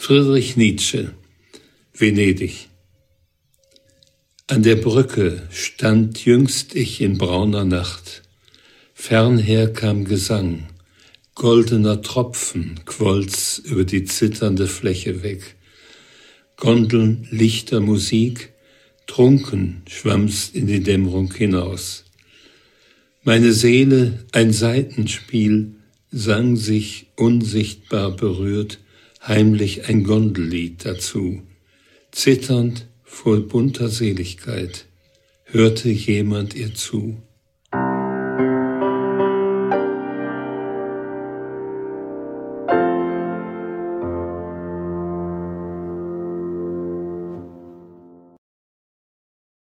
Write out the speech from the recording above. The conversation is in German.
Friedrich Nietzsche, Venedig. An der Brücke stand jüngst ich in brauner Nacht. Fernher kam Gesang, goldener Tropfen quoll's über die zitternde Fläche weg. Gondeln, Lichter, Musik, trunken schwamm's in die Dämmerung hinaus. Meine Seele, ein Saitenspiel, sang sich unsichtbar berührt, heimlich ein Gondellied dazu. Zitternd, voll bunter Seligkeit, hörte jemand ihr zu.